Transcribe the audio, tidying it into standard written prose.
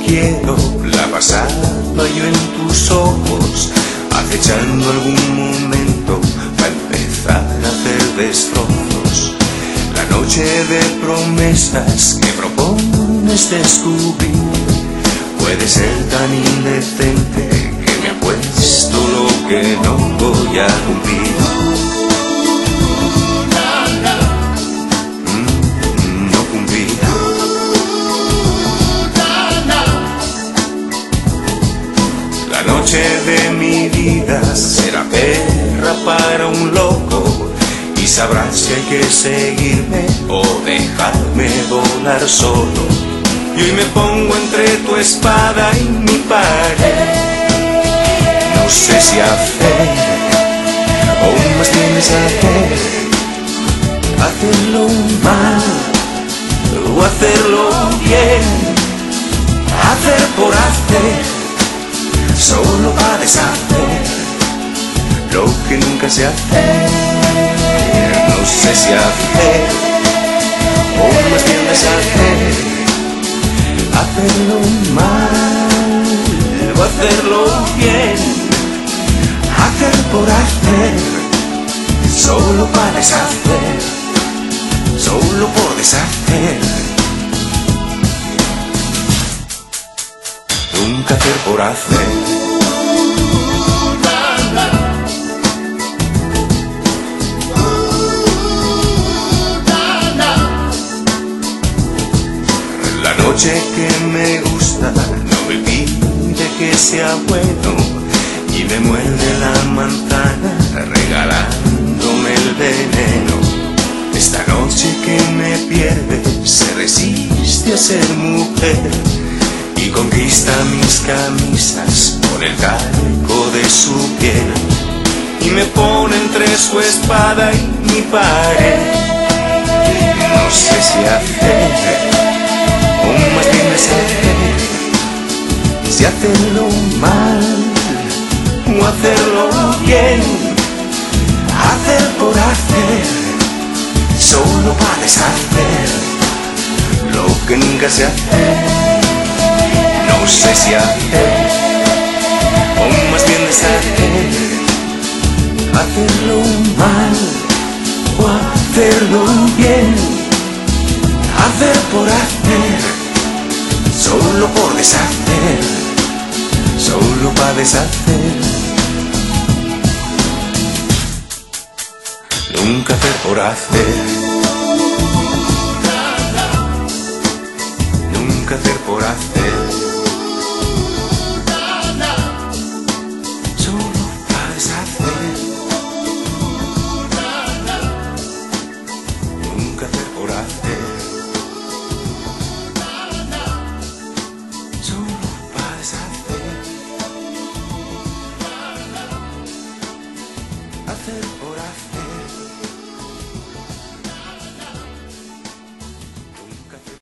quiero la pasada yo en tus ojos, acechando algún momento para empezar a hacer destrozos. La noche de promesas que propones descubrir puede ser tan indecente que me apuesto lo que no voy a cumplir. No cumplir. La noche de mi vida será perra para un loco y sabrás si hay que seguirme o dejarme volar solo. Y hoy me pongo entre tu espada y mi pared. No sé si hacer o más bien hacerlo mal o hacerlo bien, hacer por hacer, solo para deshacer lo que nunca sé hacer. No sé si hacer o más bien hacerlo mal o hacerlo bien, hacer por hacer, solo para deshacer, solo por deshacer. Nunca hacer por hacer. La noche que me gusta no me pide que sea bueno y me muerde la manzana regalándome el veneno. Esta noche que me pierde se resiste a ser mujer y conquista mis camisas con el calco de su piel y me pone entre su espada y mi pared. No sé si hacer o más bien deshacer, si hacerlo mal o hacerlo bien, hacer por hacer, solo para deshacer lo que nunca sé hacer. No sé si hacer o más bien deshacer, hacerlo mal o hacerlo bien, hacer por hacer, solo por deshacer, solo para deshacer. Nunca hacer por hacer.